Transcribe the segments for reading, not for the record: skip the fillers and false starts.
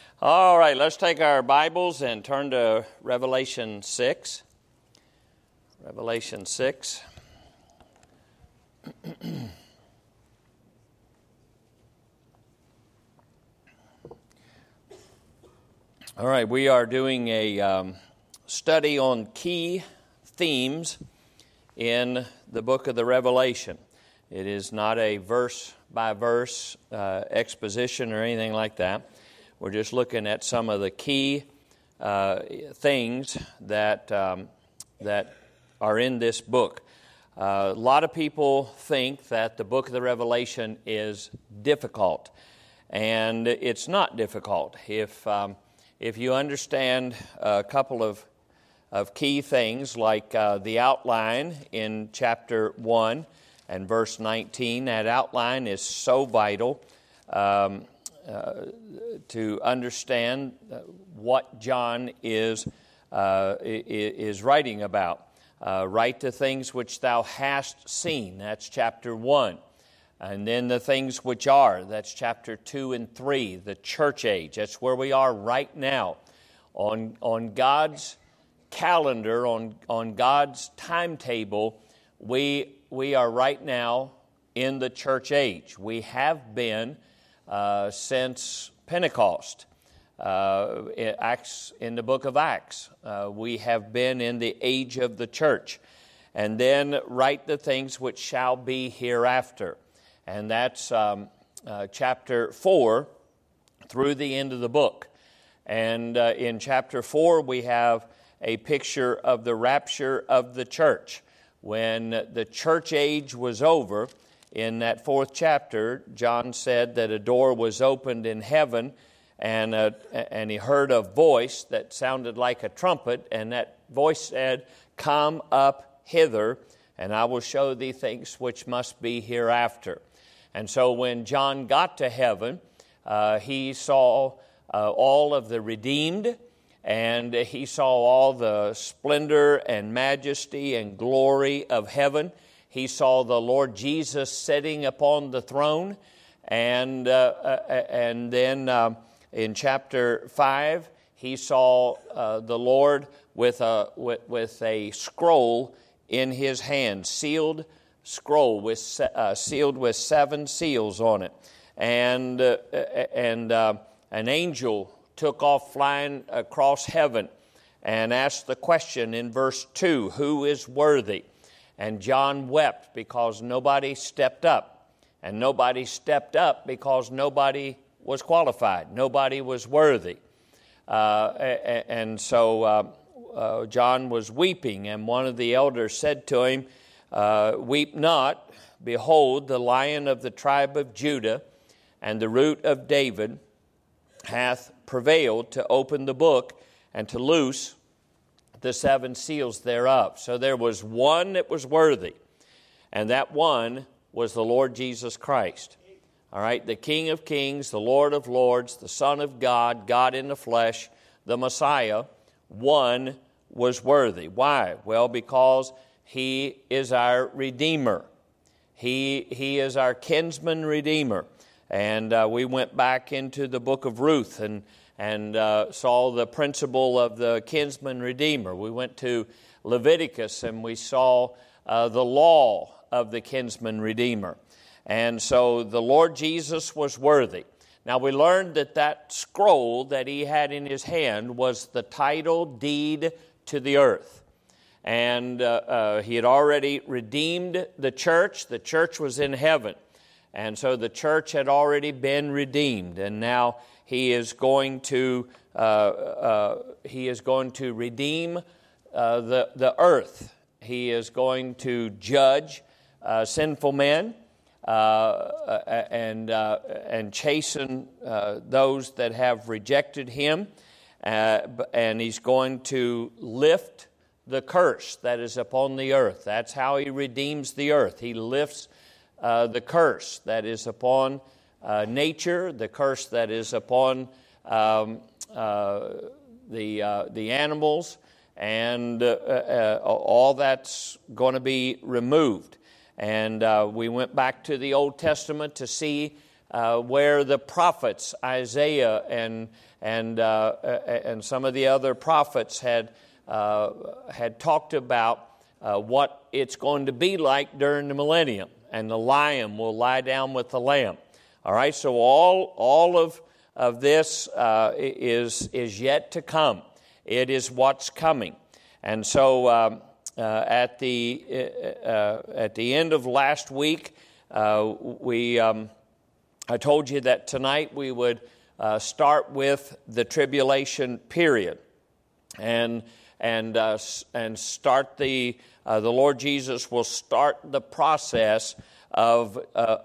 All right, let's take our Bibles and turn to Revelation 6. Revelation 6. All right, we are doing a study on key themes in the book of the Revelation. It is not a verse-by-verse exposition or anything like that. We're just looking at some of the key things that are in this book. A lot of people think that the book of the Revelation is difficult, and it's not difficult. If you understand a couple of key things, like the outline in chapter 1 and verse 19, that outline is so vital to understand what John is writing about. Write the things which thou hast seen, that's chapter 1. And then the things which are, that's chapter 2 and 3, the church age. That's where we are right now. On God's calendar, on God's timetable, we are right now in the church age. We have been since Pentecost. In the book of Acts, we have been in the age of the church. And then write the things which shall be hereafter. And that's chapter 4 through the end of the book. And in chapter 4, we have a picture of the rapture of the church. When the church age was over, in that 4th chapter, John said that a door was opened in heaven, and he heard a voice that sounded like a trumpet, and that voice said, "Come up hither, and I will show thee things which must be hereafter." And so when John got to heaven, he saw all of the redeemed, and he saw all the splendor and majesty and glory of heaven. He saw the Lord Jesus sitting upon the throne, and then in chapter 5, he saw the Lord with a scroll in his hand, sealed scroll sealed with 7 seals on it, and an angel took off flying across heaven and asked the question in verse 2, "Who is worthy?" And John wept because nobody stepped up. And nobody stepped up because nobody was qualified. Nobody was worthy. And so John was weeping, and one of the elders said to him, "Weep not. Behold, the Lion of the tribe of Judah and the Root of David hath prevailed to open the book and to loose the 7 seals thereof." So there was one that was worthy, and that one was the Lord Jesus Christ. All right, the King of Kings, the Lord of Lords, the Son of God, God in the flesh, the Messiah. One was worthy. Why? Well, because he is our Redeemer. He is our kinsman Redeemer. And we went back into the book of Ruth and saw the principle of the kinsman Redeemer. We went to Leviticus and we saw the law of the kinsman Redeemer. And so the Lord Jesus was worthy. Now we learned that scroll that he had in his hand was the title deed to the earth. And he had already redeemed the church. The church was in heaven. And so the church had already been redeemed. And now he is going to redeem the earth. He is going to judge sinful men and chasten those that have rejected him. And he's going to lift the curse that is upon the earth. That's how he redeems the earth. He lifts the curse that is upon nature, the curse that is upon the animals, and all that's going to be removed. And we went back to the Old Testament to see where the prophets, Isaiah and some of the other prophets had talked about what it's going to be like during the millennium, and the lion will lie down with the lamb. All right, so all of this is yet to come. It is what's coming, and so at the end of last week, I told you that tonight we would start with the tribulation period, and start the Lord Jesus will start the process of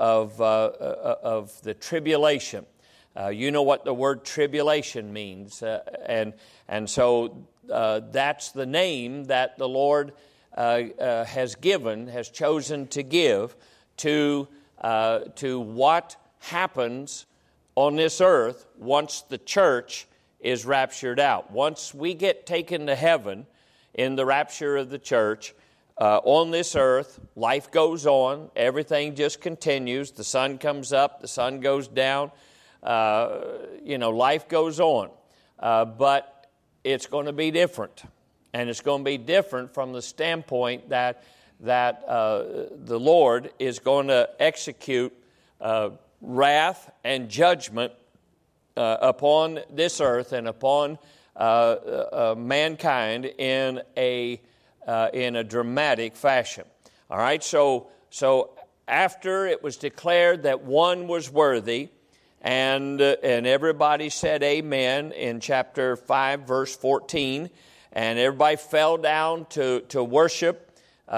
the tribulation. You know what the word tribulation means, and so that's the name that the Lord has chosen to give to what happens on this earth once the church is raptured out. Once we get taken to heaven in the rapture of the church, on this earth, life goes on. Everything just continues. The sun comes up, the sun goes down. Life goes on. But it's going to be different. And it's going to be different from the standpoint that the Lord is going to execute wrath and judgment upon this earth and upon mankind in a dramatic fashion. All right, so after it was declared that one was worthy, and everybody said amen in chapter 5, verse 14, and everybody fell down to worship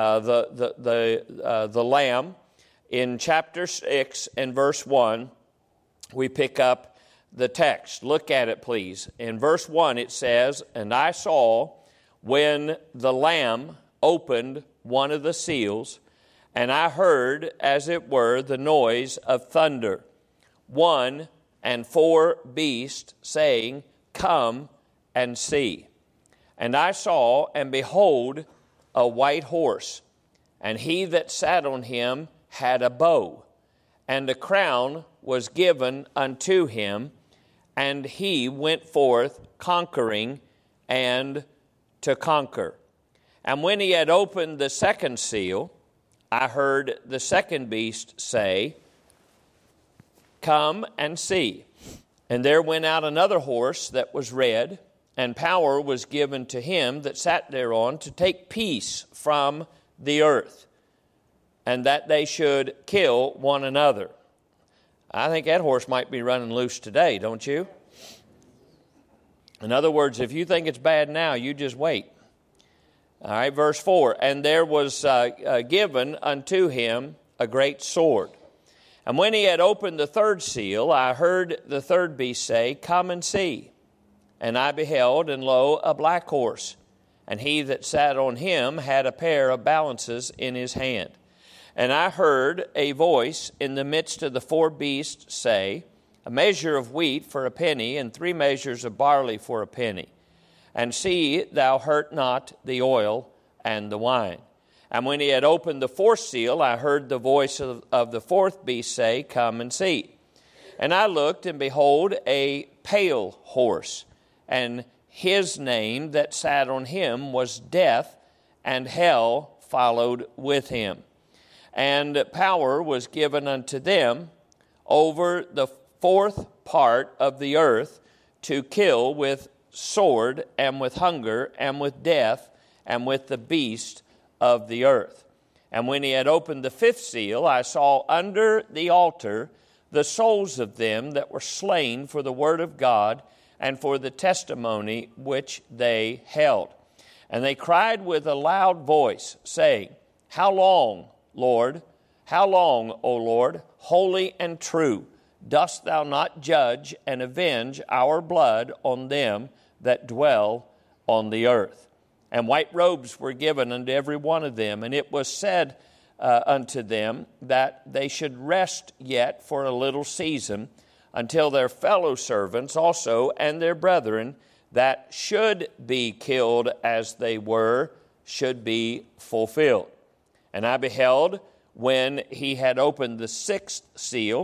the Lamb. In chapter 6 and verse 1, we pick up the text. Look at it, please. In verse 1 it says, "And I saw when the Lamb opened one of the seals, and I heard, as it were, the noise of thunder, 1 and 4 beasts saying, Come and see. And I saw, and behold, a white horse, and he that sat on him had a bow, and a crown was given unto him, and he went forth conquering and to conquer. And when he had opened the second seal, I heard the second beast say, Come and see. And there went out another horse that was red, and power was given to him that sat thereon to take peace from the earth, and that they should kill one another." I think that horse might be running loose today, don't you? In other words, if you think it's bad now, you just wait. All right, verse 4, "And there was given unto him a great sword. And when he had opened the third seal, I heard the third beast say, Come and see. And I beheld, and lo, a black horse, and he that sat on him had a pair of balances in his hand. And I heard a voice in the midst of the 4 beasts say, A measure of wheat for a penny, and 3 measures of barley for a penny. And see, thou hurt not the oil and the wine. And when he had opened the 4th seal, I heard the voice of the 4th beast say, Come and see. And I looked, and behold, a pale horse, and his name that sat on him was Death, and hell followed with him. And power was given unto them over the 4th part of the earth to kill with sword, and with hunger, and with death, and with the beast of the earth. And when he had opened the 5th seal, I saw under the altar the souls of them that were slain for the word of God and for the testimony which they held. And they cried with a loud voice, saying, How long, Lord? How long, O Lord, holy and true, dost thou not judge and avenge our blood on them that dwell on the earth? And white robes were given unto every one of them, and it was said unto them that they should rest yet for a little season, until their fellow servants also and their brethren that should be killed as they were should be fulfilled. And I beheld when he had opened the 6th seal,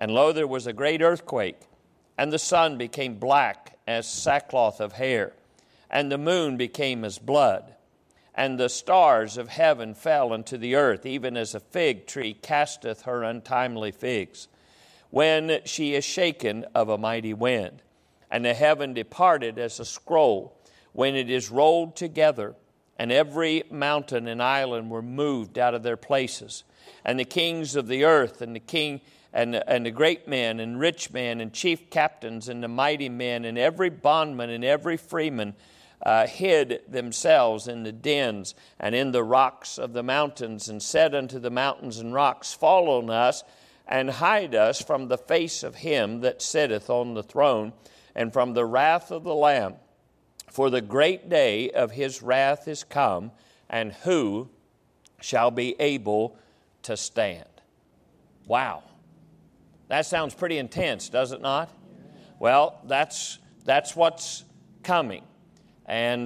And lo, there was a great earthquake, and the sun became black as sackcloth of hair, and the moon became as blood, and the stars of heaven fell into the earth, even as a fig tree casteth her untimely figs, when she is shaken of a mighty wind. And the heaven departed as a scroll, when it is rolled together, and every mountain and island were moved out of their places. And the kings of the earth, and the king and the great men, and rich men, and chief captains, and the mighty men, and every bondman and every freeman hid themselves in the dens and in the rocks of the mountains, and said unto the mountains and rocks, Fall on us, and hide us from the face of him that sitteth on the throne, and from the wrath of the Lamb. For the great day of his wrath is come, and who shall be able to stand? Wow. That sounds pretty intense, does it not? Well, that's what's coming. And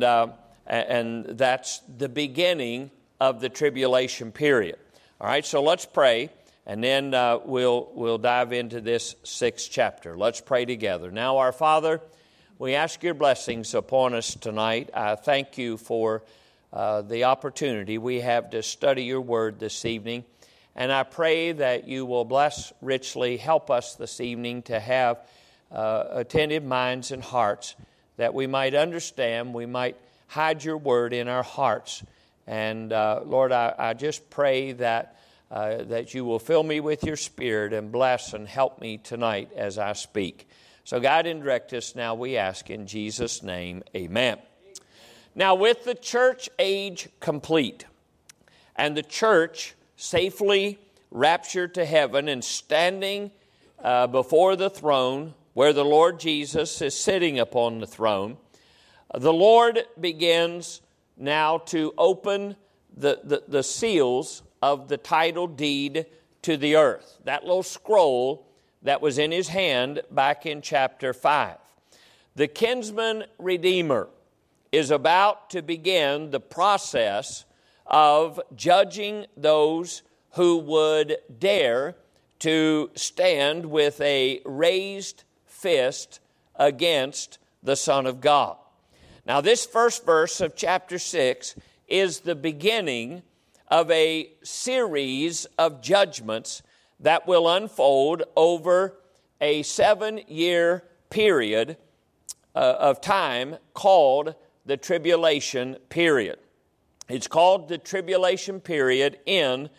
that's the beginning of the tribulation period. All right, so let's pray, and then we'll dive into this 6th chapter. Let's pray together. Now, our Father, we ask your blessings upon us tonight. I thank you for the opportunity we have to study your word this evening. And I pray that you will bless richly, help us this evening to have attentive minds and hearts, that we might understand, we might hide your word in our hearts. And Lord, I just pray that you will fill me with your Spirit and bless and help me tonight as I speak. So guide and direct us now, we ask in Jesus' name, amen. Now, with the church age complete, and the church safely raptured to heaven and standing before the throne where the Lord Jesus is sitting upon the throne, the Lord begins now to open the seals of the title deed to the earth. That little scroll that was in his hand back in chapter 5. The kinsman redeemer is about to begin the process of judging those who would dare to stand with a raised fist against the Son of God. Now, this first verse of chapter 6 is the beginning of a series of judgments that will unfold over a 7-year period of time called the tribulation period. It's called the tribulation period in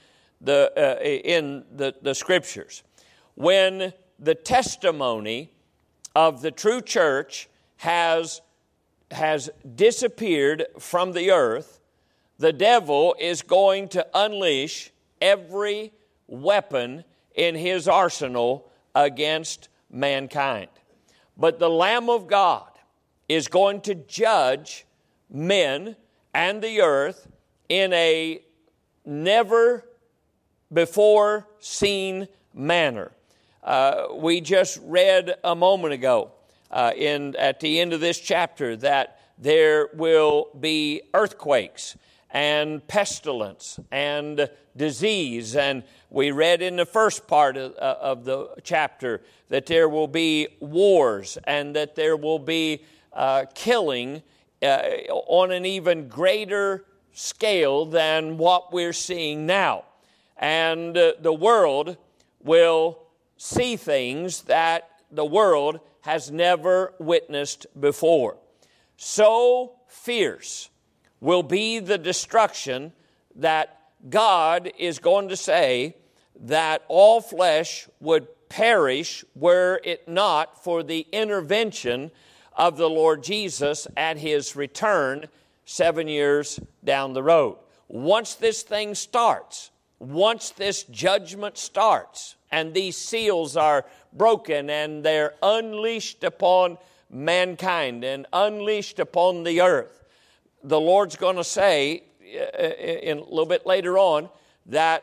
the Scriptures. When the testimony of the true church has disappeared from the earth, the devil is going to unleash every weapon in his arsenal against mankind. But the Lamb of God is going to judge men and the earth in a never before seen manner. We just read a moment ago at the end of this chapter that there will be earthquakes and pestilence and disease. And we read in the first part of the chapter that there will be wars and that there will be killing on an even greater scale than what we're seeing now. And the world will see things that the world has never witnessed before. So fierce will be the destruction that God is going to say that all flesh would perish were it not for the intervention of the Lord Jesus at his return 7 years down the road. Once this thing starts, once this judgment starts, and these seals are broken and they're unleashed upon mankind and unleashed upon the earth, the Lord's going to say in a little bit later on that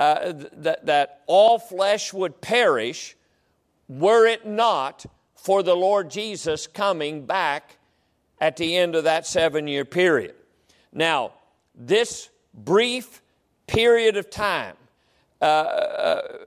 all flesh would perish were it not for the Lord Jesus coming back at the end of that 7-year period. Now, this brief period of time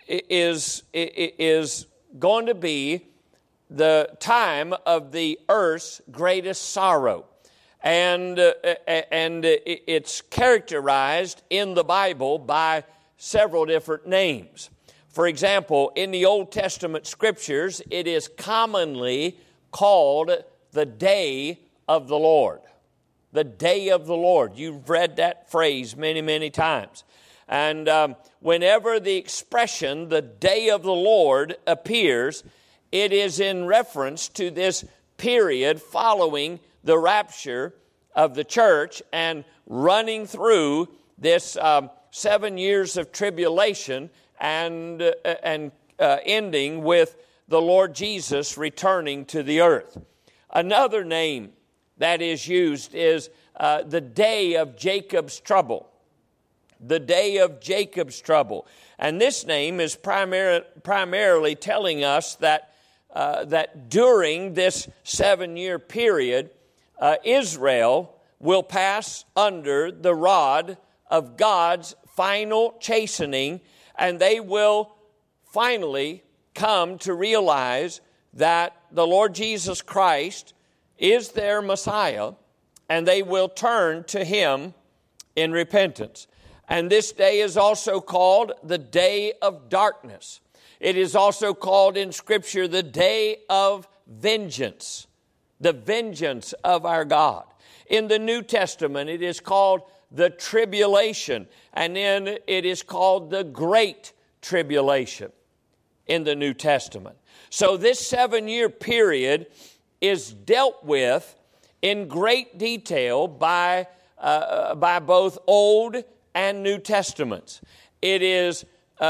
is going to be the time of the earth's greatest sorrow. And it's characterized in the Bible by several different names. For example, in the Old Testament scriptures, it is commonly called the day of the Lord. The day of the Lord. You've read that phrase many, many times. And whenever the expression, the day of the Lord, appears, it is in reference to this period following the rapture of the church and running through this 7 years of tribulation and ending with the Lord Jesus returning to the earth. Another name that is used is the day of Jacob's trouble. The day of Jacob's trouble. And this name is primarily telling us that during this 7-year period, Israel will pass under the rod of God's final chastening, and they will finally come to realize that the Lord Jesus Christ is their Messiah, and they will turn to Him in repentance. And this day is also called the day of darkness. It is also called in Scripture the day of vengeance, the vengeance of our God. In the New Testament, it is called the tribulation, and then it is called the great tribulation in the New Testament. So this 7-year period is dealt with in great detail by both Old and New Testaments. It is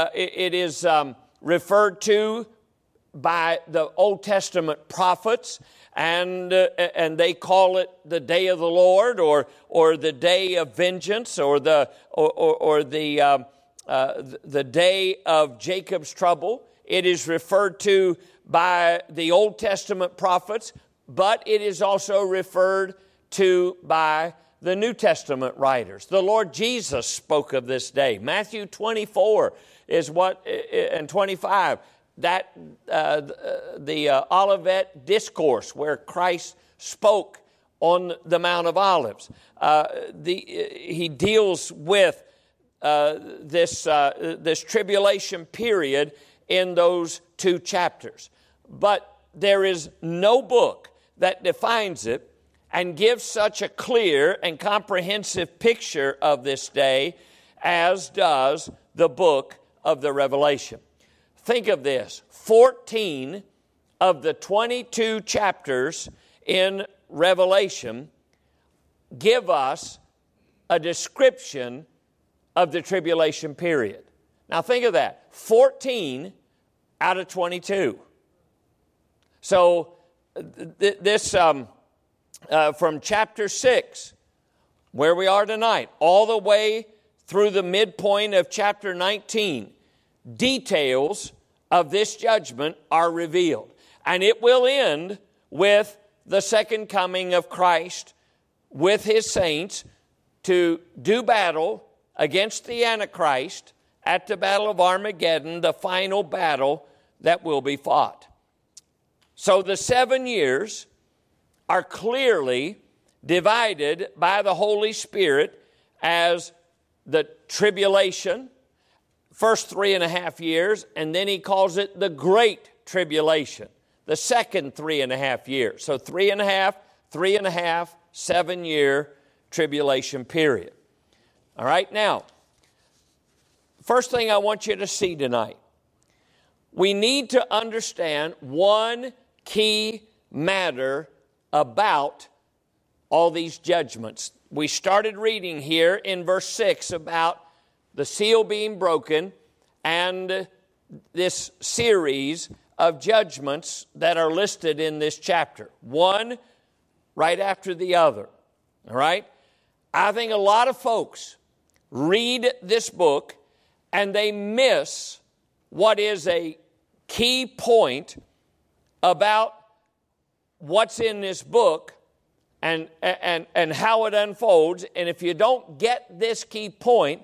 referred to by the Old Testament prophets, and they call it the day of the Lord, or the day of vengeance, or the day of Jacob's trouble. It is referred to by the Old Testament prophets, but it is also referred to by the New Testament writers. The Lord Jesus spoke of this day. Matthew 24 is what, and 25, that the Olivet Discourse where Christ spoke on the Mount of Olives. He deals with this tribulation period in those 2 chapters. But there is no book that defines it and gives such a clear and comprehensive picture of this day as does the book of the Revelation. Think of this. 14 of the 22 chapters in Revelation give us a description of the tribulation period. Now think of that. 14 out of 22. So this from chapter 6, where we are tonight, all the way through the midpoint of chapter 19, details of this judgment are revealed. And it will end with the second coming of Christ with His saints to do battle against the Antichrist at the Battle of Armageddon, the final battle that will be fought. So the 7 years are clearly divided by the Holy Spirit as the tribulation, first 3.5 years, and then He calls it the Great Tribulation, the second 3.5 years. So 3.5, 3.5, 7-year tribulation period. All right, now, first thing I want you to see tonight, we need to understand one key matter about all these judgments. We started reading here in verse 6 about the seal being broken and this series of judgments that are listed in this chapter, one right after the other. All right? I think a lot of folks read this book and they miss what is a key point about what's in this book and how it unfolds. And if you don't get this key point,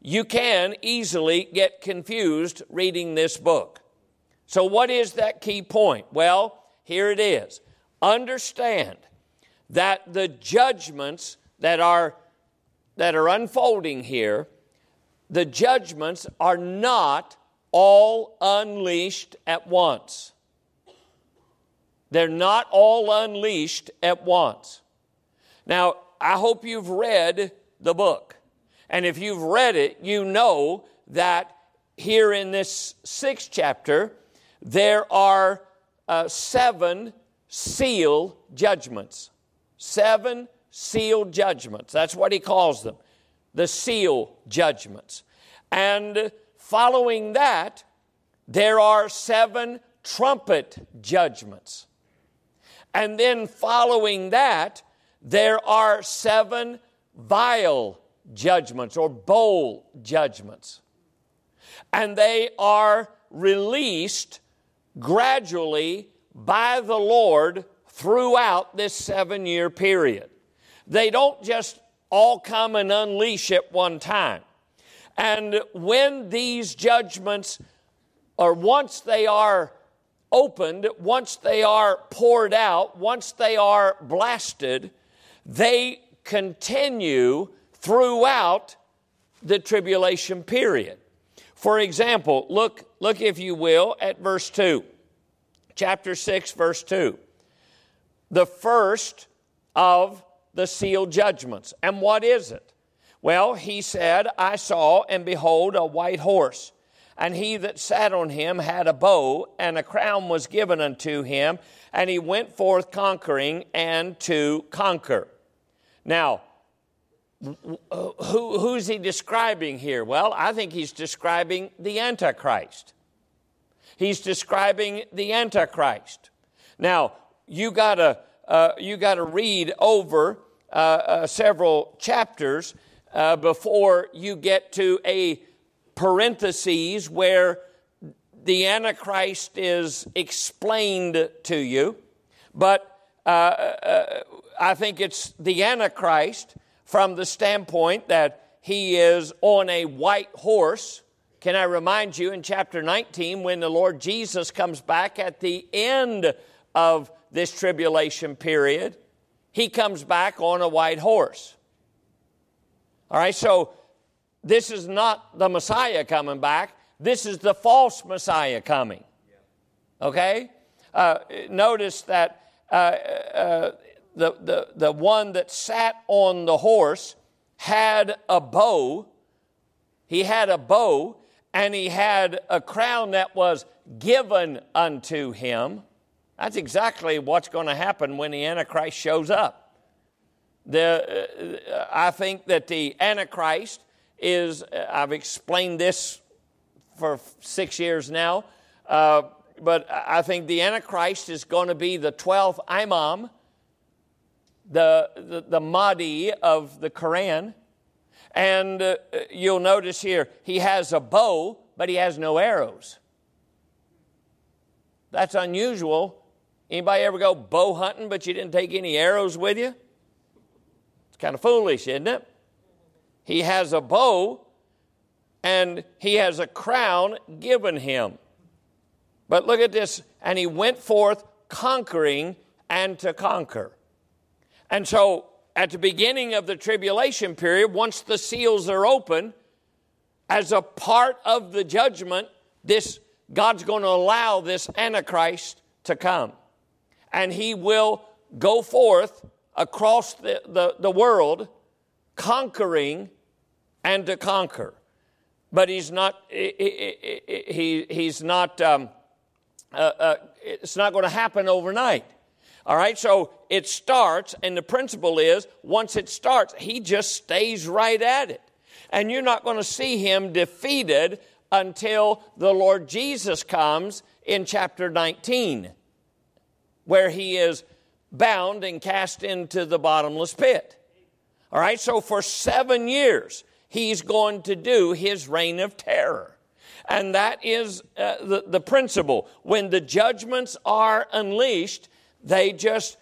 you can easily get confused reading this book. So what is that key point? Well, here it is. Understand that the judgments that are unfolding here, the judgments are not all unleashed at once. They're not all unleashed at once. Now, I hope you've read the book. And if you've read it, you know that here in this 6th chapter, there are 7 seal judgments. 7 seal judgments. That's what he calls them. The seal judgments. And following that, there are 7 trumpet judgments. And then following that, there are 7 vial judgments or bowl judgments. And they are released gradually by the Lord throughout this 7-year period. They don't just all come and unleash at one time. And when these judgments, or once they are opened, once they are poured out, once they are blasted, they continue throughout the tribulation period. For example, look if you will at verse 2. Chapter 6, verse 2. The first of the sealed judgments. And what is it? Well, he said, I saw, and behold, a white horse, and he that sat on him had a bow, and a crown was given unto him, and he went forth conquering and to conquer. Now, who's he describing here? Well, I think he's describing the Antichrist. He's describing the Antichrist. Now, you gotta read over several chapters before you get to a parentheses where the Antichrist is explained to you. But I think it's the Antichrist from the standpoint that he is on a white horse. Can I remind you in chapter 19 when the Lord Jesus comes back at the end of this tribulation period, he comes back on a white horse. All right, so this is not the Messiah coming back. This is the false Messiah coming. Okay? Notice that the one that sat on the horse had a bow. He had a bow, and he had a crown that was given unto him. That's exactly what's going to happen when the Antichrist shows up. I think that the Antichrist is, I've explained this for 6 years now, but I think the Antichrist is going to be the 12th Imam, the Mahdi of the Quran. And you'll notice here, he has a bow, but he has no arrows. That's unusual. Anybody ever go bow hunting, but you didn't take any arrows with you? It's kind of foolish, isn't it? He has a bow, and he has a crown given him. But look at this. And he went forth conquering and to conquer. And so at the beginning of the tribulation period, once the seals are open, as a part of the judgment, God's going to allow this Antichrist to come. And he will go forth across the world conquering and to conquer. But it's not going to happen overnight. All right, so it starts, and the principle is, once it starts, he just stays right at it. And you're not going to see him defeated until the Lord Jesus comes in chapter 19, where he is bound and cast into the bottomless pit. All right, so for 7 years, he's going to do his reign of terror. And that is the principle. When the judgments are unleashed, they just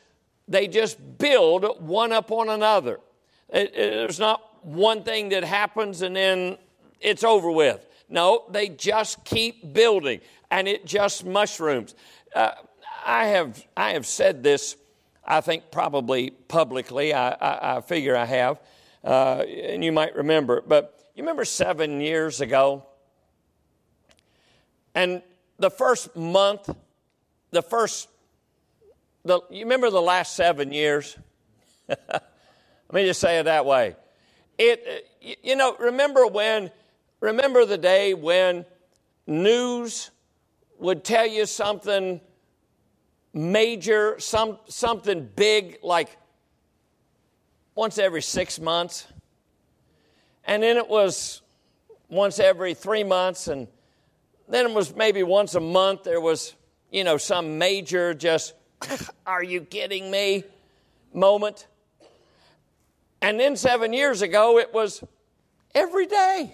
build one upon another. There's not one thing that happens and then it's over with. No, they just keep building, and it just mushrooms. I have said this, I think probably publicly. I figure I have, and you might remember. But you remember 7 years ago, and the first month, you remember the last 7 years? Let me just say it that way. Remember the day when news would tell you something major, something big, like once every 6 months, and then it was once every 3 months, and then it was maybe once a month. There was, some major, just, are you kidding me moment. And then 7 years ago, it was every day.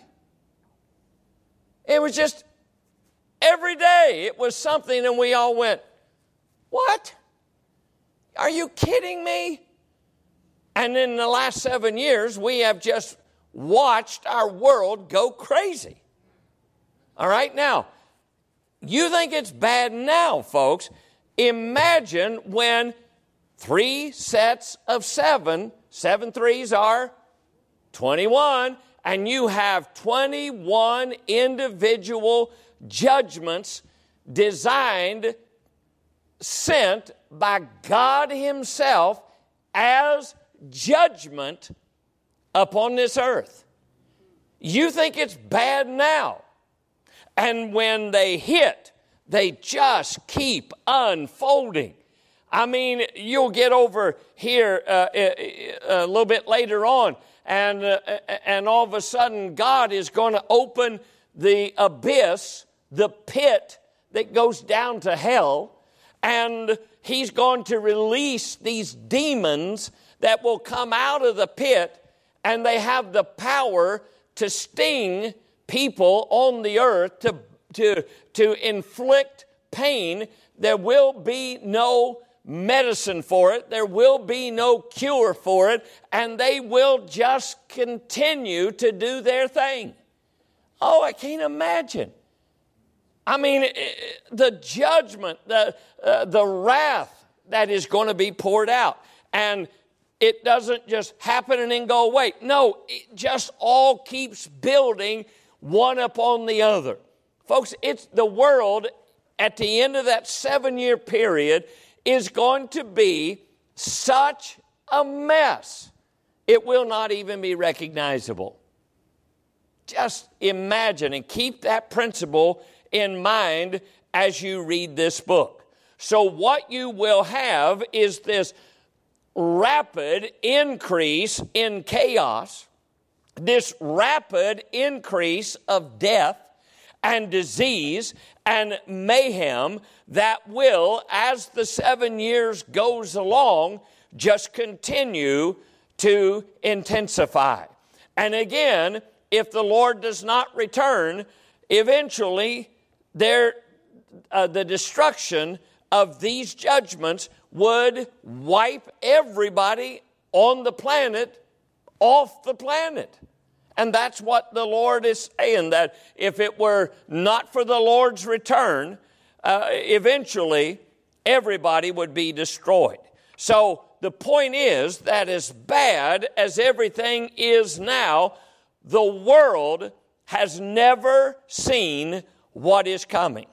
It was just every day. It was something, and we all went, what? Are you kidding me? And in the last 7 years, we have just watched our world go crazy. All right, now, you think it's bad now, folks. Imagine when 3 sets of 7 threes are 21, and you have 21 individual judgments sent by God Himself as judgment upon this earth. You think it's bad now. And when they hit, they just keep unfolding. I mean, you'll get over here a little bit later on, and all of a sudden God is going to open the abyss, the pit that goes down to hell, and He's going to release these demons that will come out of the pit, and they have the power to sting people on the earth, to inflict pain. There will be no medicine for it. There will be no cure for it, and they will just continue to do their thing. Oh, I can't imagine. I mean, the judgment, the wrath that is going to be poured out. And it doesn't just happen and then go away. No, it just all keeps building one upon the other. Folks, it's the world at the end of that 7-year period is going to be such a mess, it will not even be recognizable. Just imagine and keep that principle in mind as you read this book. So what you will have is this rapid increase in chaos, this rapid increase of death and disease and mayhem that will, as the 7 years goes along, just continue to intensify. And again, if the Lord does not return, eventually the destruction of these judgments would wipe everybody on the planet off the planet. And that's what the Lord is saying, that if it were not for the Lord's return, eventually everybody would be destroyed. So the point is that as bad as everything is now, the world has never seen what is coming.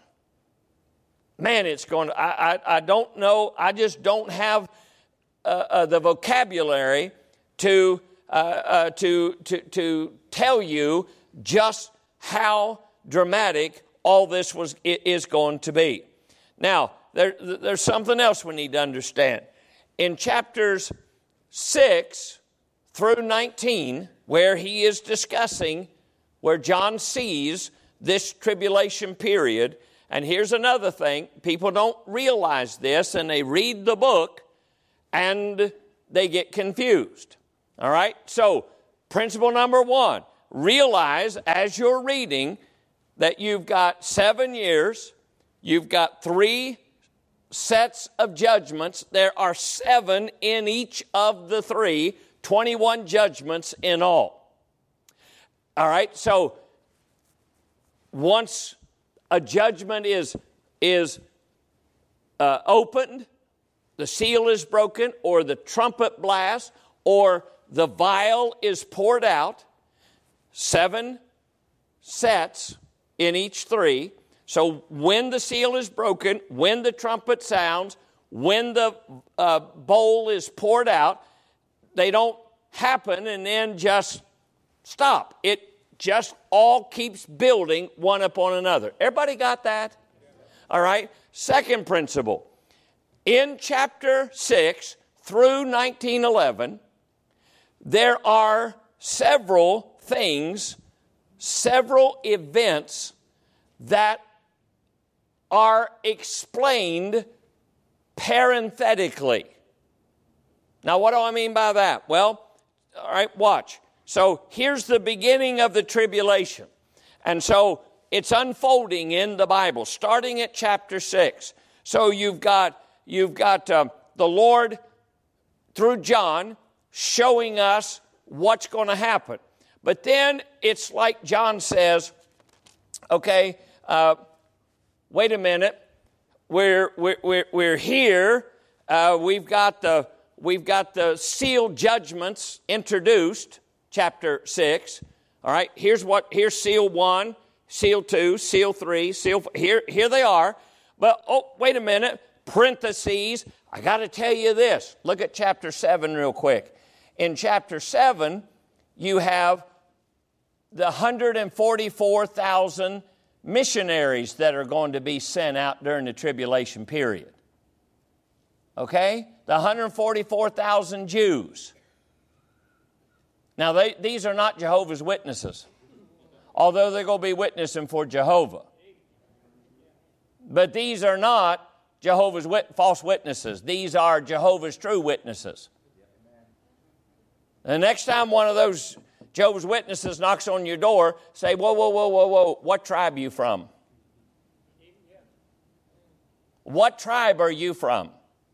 Man, it's going to, I don't know, I just don't have the vocabulary to tell you just how dramatic all this is going to be. Now, there's something else we need to understand. In chapters 6 through 19, where he is discussing, where John sees this tribulation period, and here's another thing, people don't realize this, and they read the book, and they get confused. All right? So, principle number 1, realize as you're reading that you've got 7 years, you've got 3 sets of judgments. There are 7 in each of the 3, 21 judgments in all. All right? So, once a judgment is opened, the seal is broken, or the trumpet blast, or the vial is poured out, 7 sets in each 3. So when the seal is broken, when the trumpet sounds, when the bowl is poured out, they don't happen and then just stop. It just all keeps building one upon another. Everybody got that? All right. Second principle. In chapter 6 through 1911, there are several things, several events that are explained parenthetically. Now, what do I mean by that? Well, all right, watch. So here's the beginning of the tribulation. And so it's unfolding in the Bible, starting at chapter 6. So you've got the Lord, through John, showing us what's going to happen. But then it's like John says, okay, wait a minute, we're here. We've got the sealed judgments introduced, chapter 6. All right, here's seal 1, seal 2, seal 3, seal 4. Here they are. But wait a minute, parentheses. I got to tell you this. Look at chapter 7 real quick. In chapter 7, you have the 144,000 missionaries that are going to be sent out during the tribulation period. Okay? The 144,000 Jews. Now, these are not Jehovah's Witnesses, although they're going to be witnessing for Jehovah. But these are not Jehovah's false witnesses. These are Jehovah's true witnesses. The next time one of those Jehovah's Witnesses knocks on your door, say, whoa, what tribe are you from? What tribe are you from?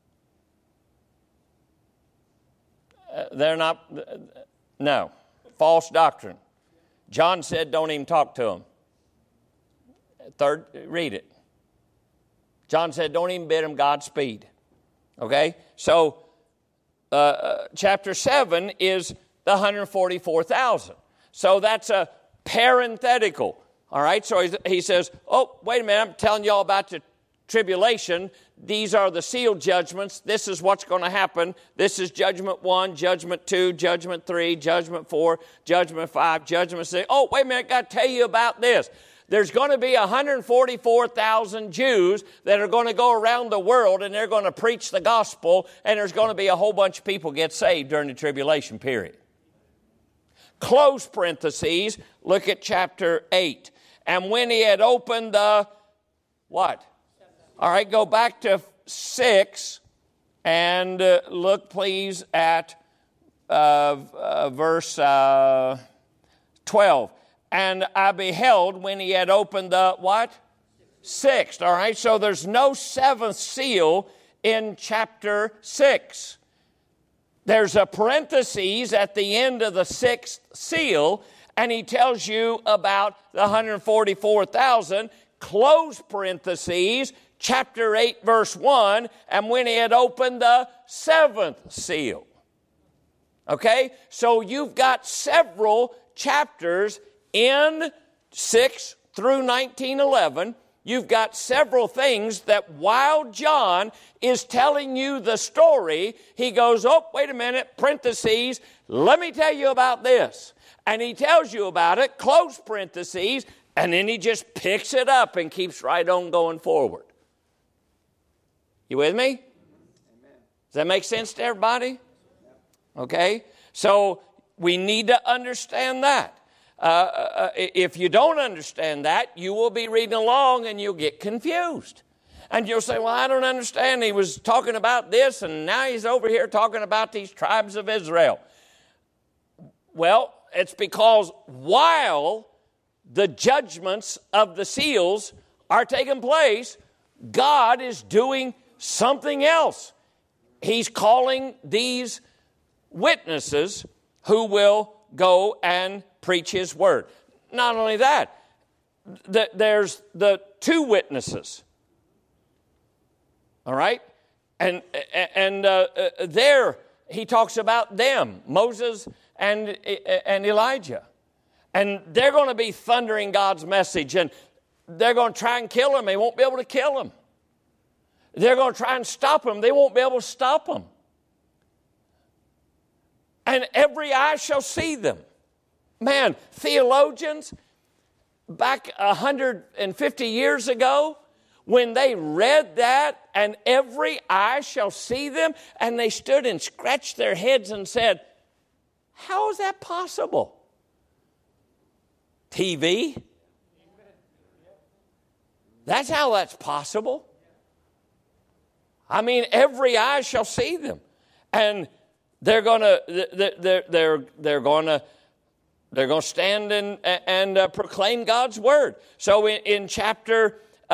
They're not, no, false doctrine. John said don't even talk to them. Third, read it. John said don't even bid them Godspeed. Okay? So, chapter 7 is the 144,000. So that's a parenthetical. All right? So he says, oh, wait a minute, I'm telling you all about the tribulation. These are the sealed judgments. This is what's going to happen. This is judgment 1, judgment 2, judgment 3, judgment 4, judgment 5, judgment 6. Oh, wait a minute, I got to tell you about this. There's going to be 144,000 Jews that are going to go around the world and they're going to preach the gospel, and there's going to be a whole bunch of people get saved during the tribulation period. Close parentheses, look at chapter 8. And when he had opened the, what? All right, go back to 6 and look please at verse 12. And I beheld when he had opened the what? 6th. All right, so there's no 7th seal in chapter 6. There's a parenthesis at the end of the 6th seal, and he tells you about the 144,000. Close parentheses, chapter 8, verse 1, and when he had opened the 7th seal. Okay, so you've got several chapters in 6 through 1911, you've got several things that while John is telling you the story, he goes, oh, wait a minute, parentheses, let me tell you about this. And he tells you about it, close parentheses, and then he just picks it up and keeps right on going forward. You with me? Amen. Does that make sense to everybody? Okay, so we need to understand that. If you don't understand that, you will be reading along and you'll get confused. And you'll say, well, I don't understand. He was talking about this and now he's over here talking about these tribes of Israel. Well, it's because while the judgments of the seals are taking place, God is doing something else. He's calling these witnesses who will go and preach His word. Not only that, there's the two witnesses. All right? And there he talks about them, Moses and Elijah. And they're going to be thundering God's message, and they're going to try and kill him. They won't be able to kill him. They're going to try and stop him. They won't be able to stop him. And every eye shall see them. Man, theologians, back 150 years ago, when they read that, and every eye shall see them, and they stood and scratched their heads and said, how is that possible? TV? That's how that's possible. I mean, every eye shall see them, and they're going to stand and proclaim God's word. So in chapter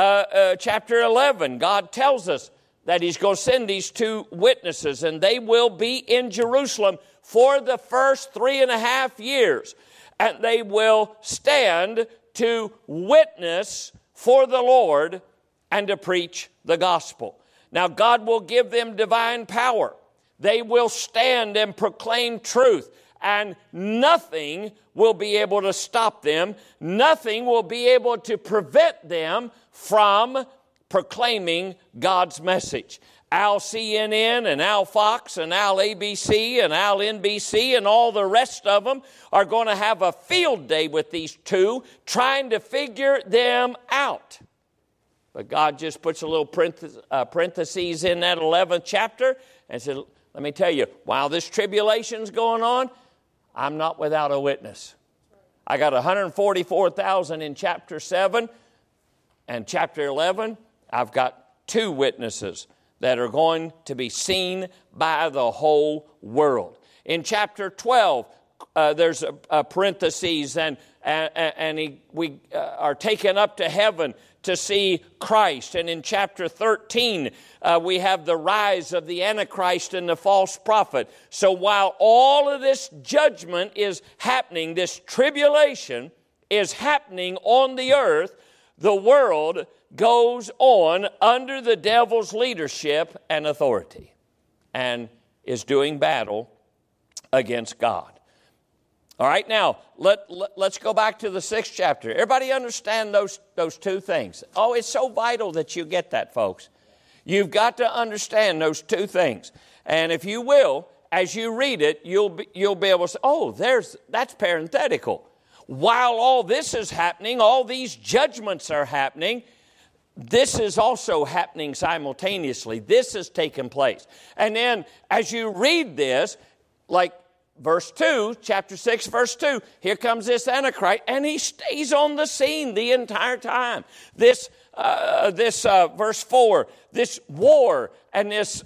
11, God tells us that He's going to send these two witnesses, and they will be in Jerusalem for the first 3.5 years, and they will stand to witness for the Lord and to preach the gospel. Now, God will give them divine power. They will stand and proclaim truth, and nothing will be able to stop them. Nothing will be able to prevent them from proclaiming God's message. Al CNN and Al Fox and Al ABC and Al NBC and all the rest of them are going to have a field day with these two, trying to figure them out. But God just puts a little parentheses in that 11th chapter and said, let me tell you, while this tribulation's going on, I'm not without a witness. I got 144,000 in chapter 7, and chapter 11, I've got two witnesses that are going to be seen by the whole world. In chapter 12, there's a parentheses, and we are taken up to heaven to see Christ. And in chapter 13, we have the rise of the Antichrist and the false prophet. So while all of this judgment is happening, this tribulation is happening on the earth, the world goes on under the devil's leadership and authority and is doing battle against God. All right, now, let's go back to the 6th chapter. Everybody understand those two things? Oh, it's so vital that you get that, folks. You've got to understand those two things. And if you will, as you read it, you'll be able to say, oh, that's parenthetical. While all this is happening, all these judgments are happening, this is also happening simultaneously. This is taking place. And then as you read this, like verse 2, chapter 6, verse 2, here comes this Antichrist, and he stays on the scene the entire time. This verse 4, this war and this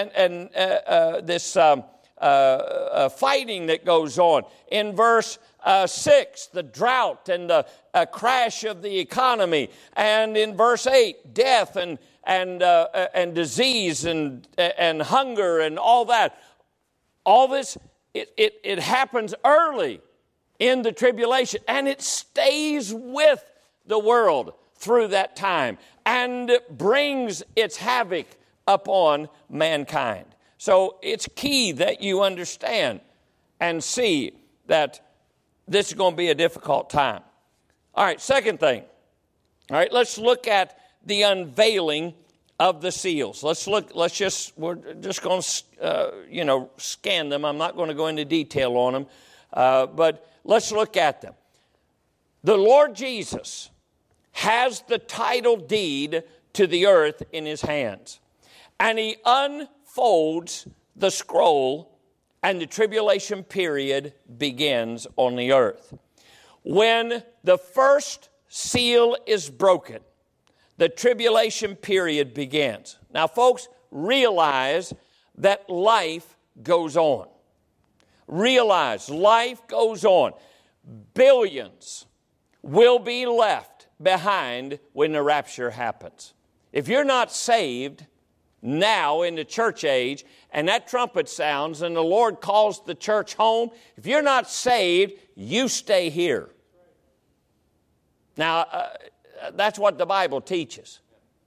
fighting that goes on. In verse 6, the drought and the crash of the economy. And in verse 8, death and disease and hunger and all that. All this, it happens early in the tribulation, and it stays with the world through that time and brings its havoc upon mankind. So it's key that you understand and see that this is going to be a difficult time. All right, second thing. All right, let's look at the unveiling of the seals. We're just going to, scan them. I'm not going to go into detail on them, but let's look at them. The Lord Jesus has the title deed to the earth in His hands, and He unfolds the scroll, and the tribulation period begins on the earth. When the first seal is broken, the tribulation period begins. Now, folks, realize that life goes on. Realize life goes on. Billions will be left behind when the rapture happens. If you're not saved now in the church age, and that trumpet sounds and the Lord calls the church home, if you're not saved, you stay here. Now, that's what the Bible teaches.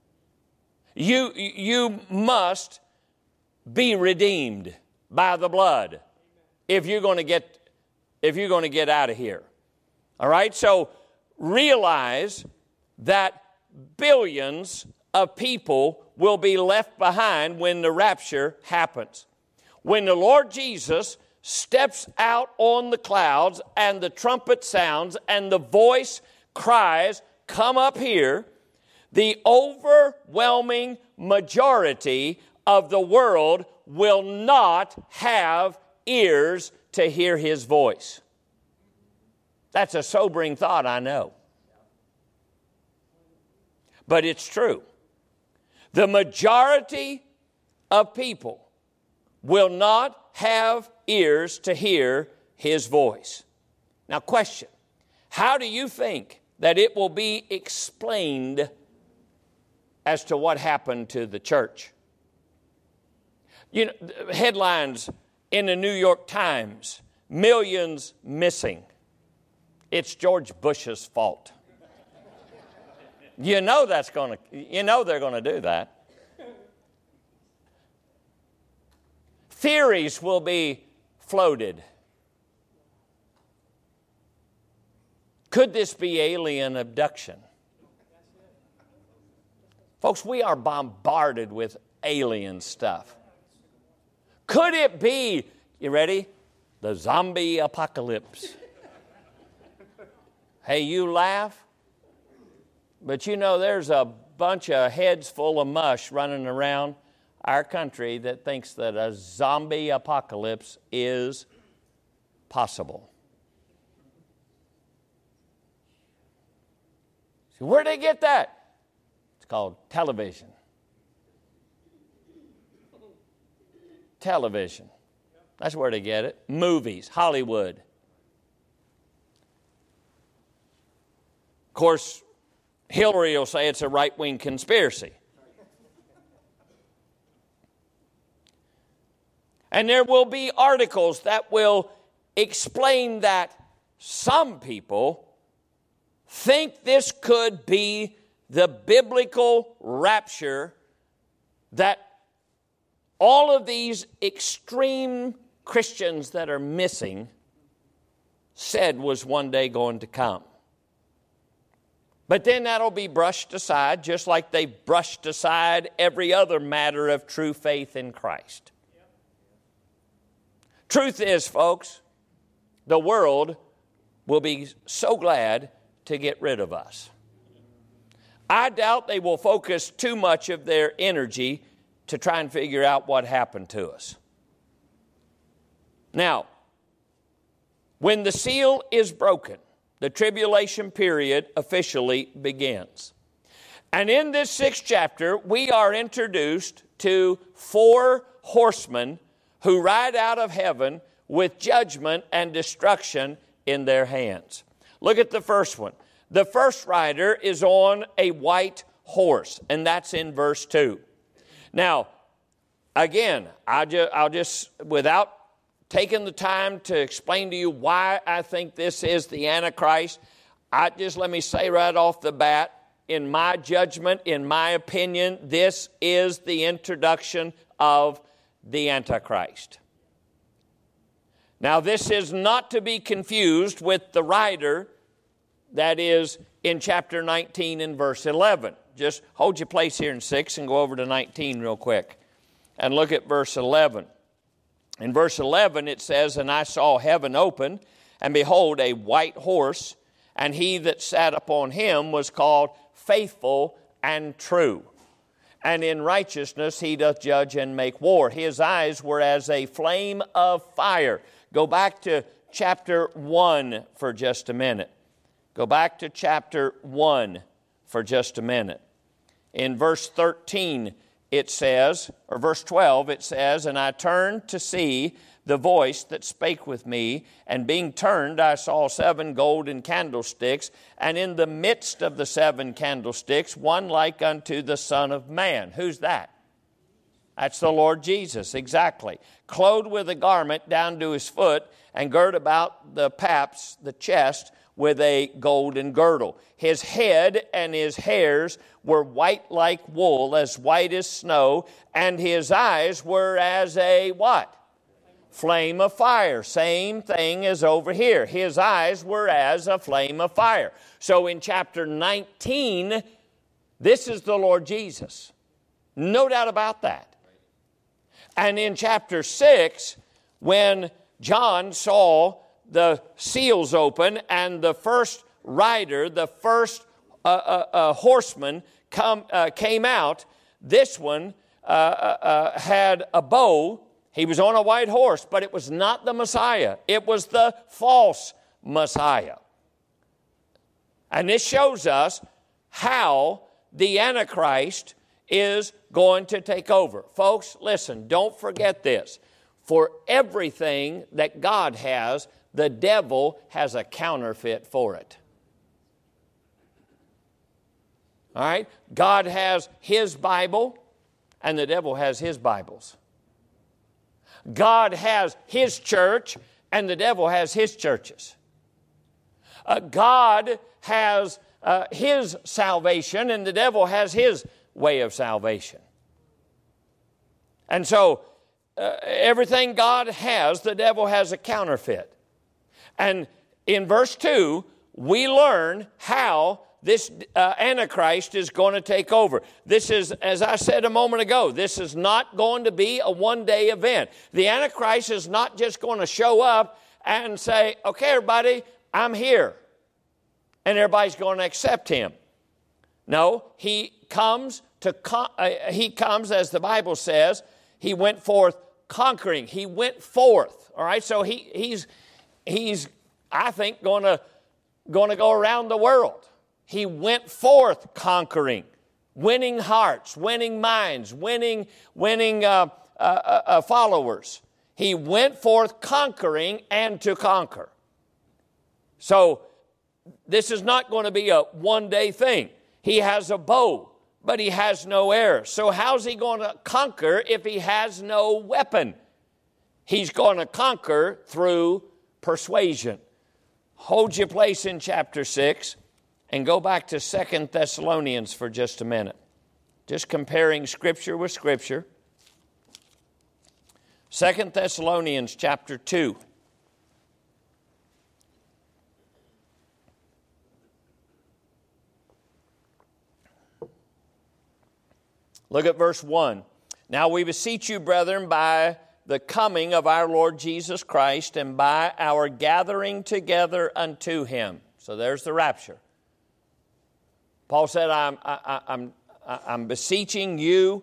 You must be redeemed by the blood if you're going to get out of here. All right? So realize that billions of people will be left behind when the rapture happens. When the Lord Jesus steps out on the clouds and the trumpet sounds and the voice cries, "Come up here," the overwhelming majority of the world will not have ears to hear his voice. That's a sobering thought, I know. But it's true. The majority of people will not have ears to hear his voice. Now, question: how do you think that it will be explained as to what happened to the church? You know, headlines in the New York Times: millions missing. It's George Bush's fault. You know they're going to do that. Theories will be floated. Could this be alien abduction? Folks, we are bombarded with alien stuff. Could it be, you ready? The zombie apocalypse. Hey, you laugh, but you know there's a bunch of heads full of mush running around our country that thinks that a zombie apocalypse is possible. So where'd they get that? It's called television. Television. That's where they get it. Movies, Hollywood. Of course, Hillary will say it's a right-wing conspiracy. And there will be articles that will explain that some people think this could be the biblical rapture that all of these extreme Christians that are missing said was one day going to come. But then that'll be brushed aside, just like they brushed aside every other matter of true faith in Christ. Truth is, folks, the world will be so glad to get rid of us. I doubt they will focus too much of their energy to try and figure out what happened to us. Now, when the seal is broken, the tribulation period officially begins. And in this 6th chapter, we are introduced to 4 horsemen who ride out of heaven with judgment and destruction in their hands. Look at the first one. The first rider is on a white horse, and that's in verse 2. Now, again, I'll just, without taking the time to explain to you why I think this is the Antichrist, let me say right off the bat, in my judgment, in my opinion, this is the introduction of the Antichrist. Now, this is not to be confused with the rider that is in chapter 19 and verse 11. Just hold your place here in 6 and go over to 19 real quick and look at verse 11. In verse 11 it says, "And I saw heaven open, and behold, a white horse, and he that sat upon him was called Faithful and True. And in righteousness he doth judge and make war. His eyes were as a flame of fire." Go back to chapter 1 for just a minute. Go back to chapter 1 for just a minute. In verse 13 it says, or verse 12 it says, "And I turned to see the voice that spake with me, and being turned I saw 7 golden candlesticks, and in the midst of the 7 candlesticks one like unto the Son of Man." Who's that? That's the Lord Jesus, exactly. "Clothed with a garment down to his foot, and girt about the paps, the chest, with a golden girdle. His head and his hairs were white like wool, as white as snow, and his eyes were as a what? Flame of fire. Same thing as over here. His eyes were as a flame of fire. So in chapter 19, this is the Lord Jesus. No doubt about that. And in chapter 6, when John saw the seals open and the first rider, the first horseman came out, this one had a bow. He was on a white horse, but it was not the Messiah. It was the false Messiah. And this shows us how the Antichrist is going to take over. Folks, listen, don't forget this. For everything that God has, the devil has a counterfeit for it. All right? God has His Bible, and the devil has his Bibles. God has His church, and the devil has his churches. God has His salvation, and the devil has his way of salvation. And so, everything God has, the devil has a counterfeit. And in verse 2, we learn how this Antichrist is going to take over. This is, as I said a moment ago, this is not going to be a one-day event. The Antichrist is not just going to show up and say, okay, everybody, I'm here. And everybody's going to accept him. No, he comes, as the Bible says, he went forth conquering. He went forth. All right, so he's I think going to go around the world. He went forth conquering, winning hearts, winning minds, winning followers. He went forth conquering and to conquer. So this is not going to be a one-day thing. He has a bow, but he has no arrow. So how's he going to conquer if he has no weapon? He's going to conquer through persuasion. Hold your place in chapter 6 and go back to 2 Thessalonians for just a minute. Just comparing Scripture with Scripture. 2 Thessalonians chapter 2. Look at verse 1. Now we beseech you, brethren, by the coming of our Lord Jesus Christ and by our gathering together unto Him. So there's the rapture. Paul said, I'm beseeching you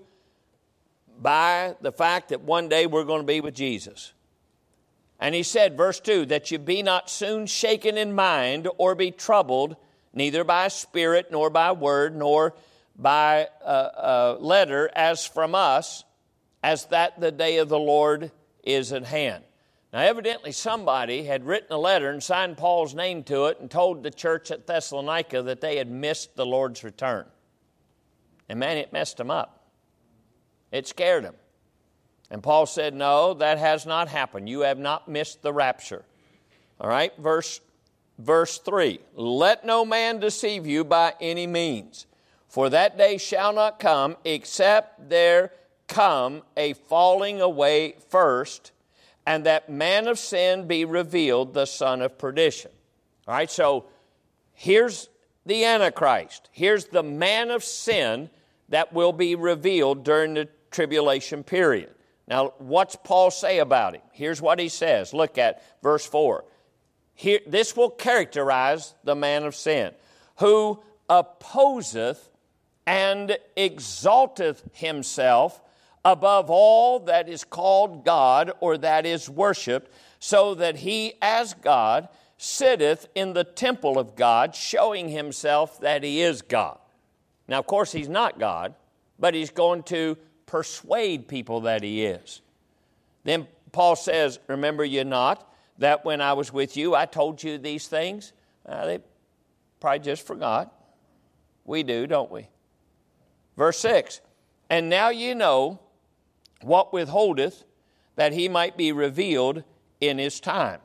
by the fact that one day we're going to be with Jesus. And he said, verse 2, that you be not soon shaken in mind or be troubled, neither by spirit, nor by word, nor by letter, as from us, as that the day of the Lord is at hand. Now, evidently somebody had written a letter and signed Paul's name to it and told the church at Thessalonica that they had missed the Lord's return. And man, it messed them up. It scared them. And Paul said, no, that has not happened. You have not missed the rapture. All right, verse 3. Let no man deceive you by any means, for that day shall not come except there come a falling away first, and that man of sin be revealed, the son of perdition. All right, so here's the Antichrist. Here's the man of sin that will be revealed during the tribulation period. Now, what's Paul say about him? Here's what he says. Look at verse 4. Here, this will characterize the man of sin, who opposeth and exalteth himself above all that is called God or that is worshipped, so that he as God sitteth in the temple of God, showing himself that he is God. Now, of course, he's not God, but he's going to persuade people that he is. Then Paul says, remember you not that when I was with you, I told you these things? They probably just forgot. We do, don't we? Verse 6, and now you know what withholdeth, that he might be revealed in his time.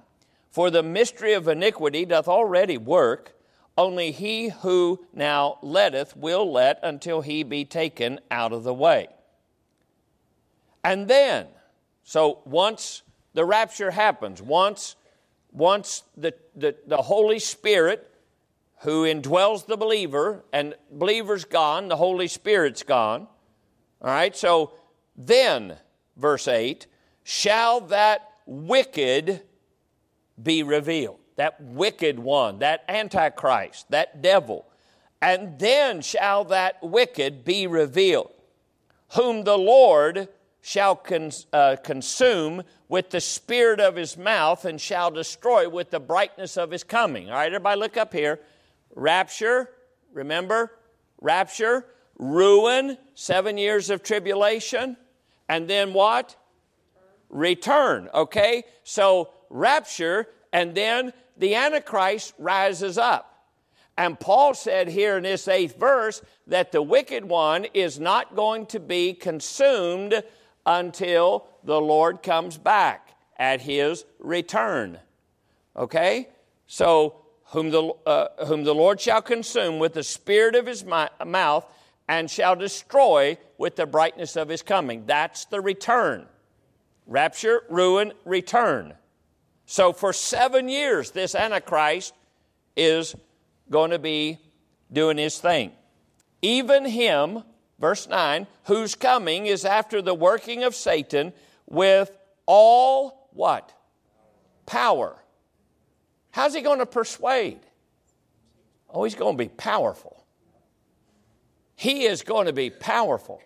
For the mystery of iniquity doth already work, only he who now letteth will let until he be taken out of the way. And then, so once the rapture happens, once the Holy Spirit who indwells the believer, and believer's gone, the Holy Spirit's gone. All right, so then, verse 8, shall that wicked be revealed. That wicked one, that Antichrist, that devil. And then shall that wicked be revealed, whom the Lord shall consume with the spirit of his mouth and shall destroy with the brightness of his coming. All right, everybody look up here. Rapture, remember? Rapture, ruin, 7 years of tribulation, and then what? Return, okay? So rapture, and then the Antichrist rises up. And Paul said here in this 8th verse that the wicked one is not going to be consumed until the Lord comes back at his return. Okay? So, whom the Lord shall consume with the spirit of his mouth and shall destroy with the brightness of his coming. That's the return. Rapture, ruin, return. So for 7 years, this Antichrist is going to be doing his thing. Even him, verse 9, whose coming is after the working of Satan with all what? Power. How's he going to persuade? Oh, he's going to be powerful. He is going to be powerful.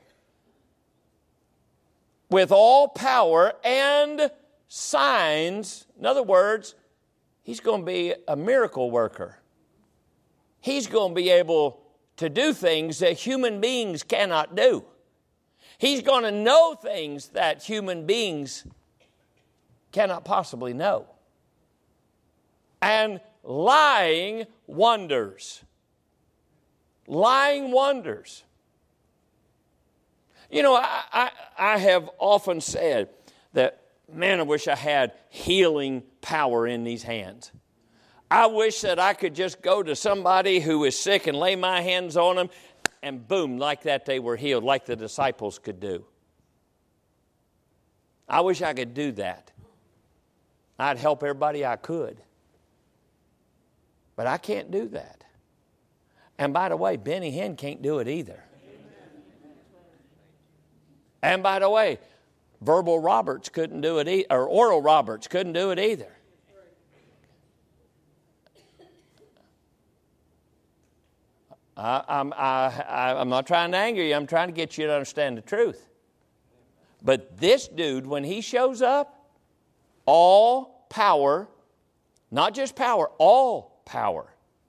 With all power and signs. In other words, he's going to be a miracle worker. He's going to be able to do things that human beings cannot do. He's going to know things that human beings cannot possibly know. And lying wonders. Lying wonders. You know, I have often said that, man, I wish I had healing power in these hands. I wish that I could just go to somebody who is sick and lay my hands on them, and boom, like that they were healed, like the disciples could do. I wish I could do that. I'd help everybody I could. But I can't do that. And by the way, Benny Hinn can't do it either. And by the way, Verbal Roberts couldn't do it, or Oral Roberts couldn't do it either. I'm not trying to anger you. I'm trying to get you to understand the truth. But this dude, when he shows up, all power, not just power, all power.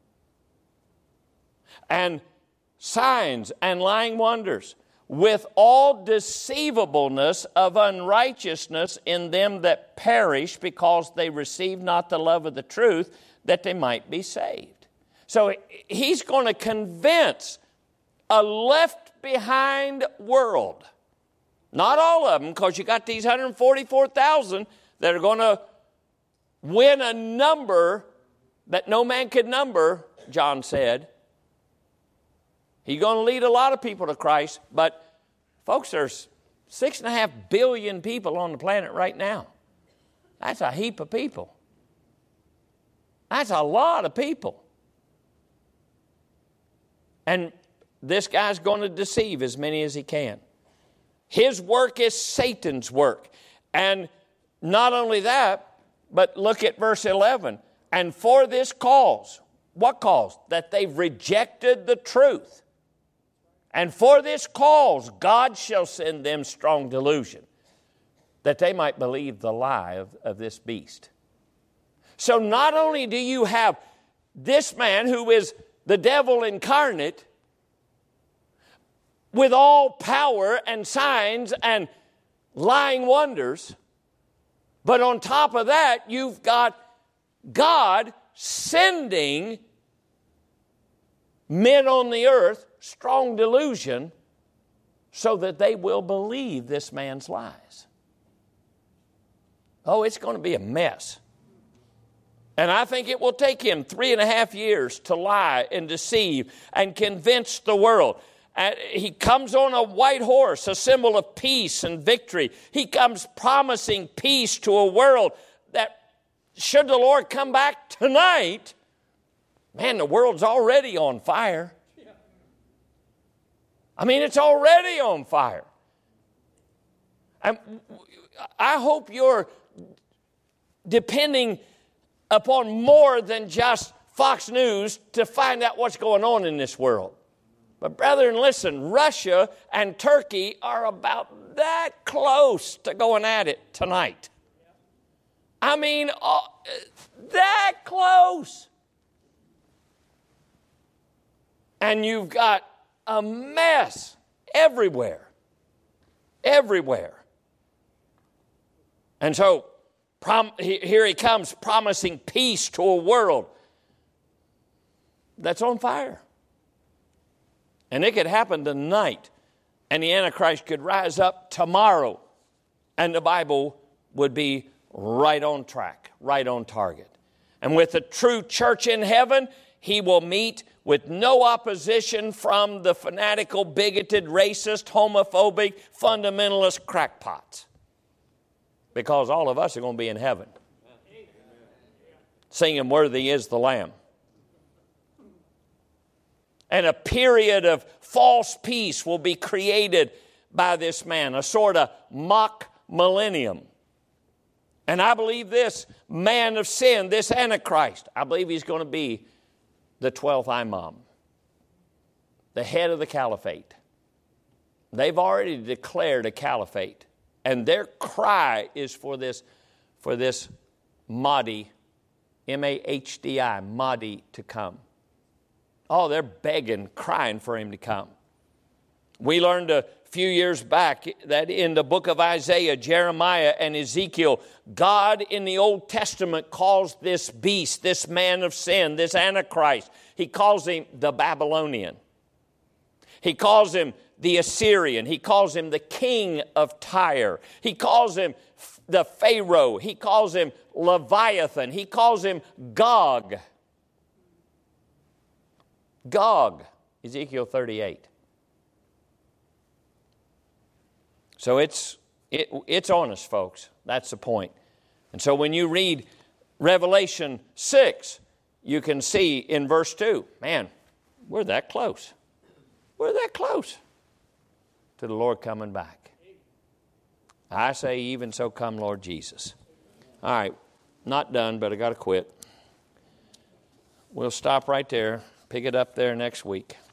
And signs and lying wonders, with all deceivableness of unrighteousness in them that perish, because they receive not the love of the truth, that they might be saved. So he's going to convince a left-behind world. Not all of them, because you got these 144,000 that are going to win a number that no man could number, John said. He's going to lead a lot of people to Christ, but folks, there's 6.5 billion people on the planet right now. That's a heap of people. That's a lot of people. And this guy's going to deceive as many as he can. His work is Satan's work. And not only that, but look at verse 11. And for this cause, what cause? That they've rejected the truth. And for this cause, God shall send them strong delusion, that they might believe the lie of this beast. So not only do you have this man who is the devil incarnate, with all power and signs and lying wonders, but on top of that, you've got God sending men on the earth strong delusion so that they will believe this man's lies. Oh, it's going to be a mess. And I think it will take him 3.5 years to lie and deceive and convince the world. He comes on a white horse, a symbol of peace and victory. He comes promising peace to a world that, should the Lord come back tonight, man, the world's already on fire. I mean, it's already on fire. And I hope you're depending upon more than just Fox News to find out what's going on in this world. But brethren, listen, Russia and Turkey are about that close to going at it tonight. I mean, that close. And you've got a mess everywhere. Everywhere. And so, here he comes promising peace to a world that's on fire. And it could happen tonight, and the Antichrist could rise up tomorrow, and the Bible would be right on track, right on target. And with the true church in heaven, he will meet with no opposition from the fanatical, bigoted, racist, homophobic, fundamentalist crackpots. Because all of us are going to be in heaven, singing "Worthy is the Lamb." And a period of false peace will be created by this man, a sort of mock millennium. And I believe this man of sin, this Antichrist, I believe he's going to be the 12th Imam, the head of the caliphate. They've already declared a caliphate, and their cry is for this Mahdi, M-A-H-D-I, Mahdi, to come. Oh, they're begging, crying for him to come. We learned a few years back that in the book of Isaiah, Jeremiah, and Ezekiel, God in the Old Testament calls this beast, this man of sin, this Antichrist, he calls him the Babylonian. He calls him the Assyrian. He calls him the king of Tyre. He calls him the Pharaoh. He calls him Leviathan. He calls him Gog. Gog, Ezekiel 38. So it's on us, folks. That's the point. And so when you read Revelation 6, you can see in verse 2, man, we're that close. We're that close to the Lord coming back. I say, even so come, Lord Jesus. All right, not done, but I got to quit. We'll stop right there. Pick it up there next week.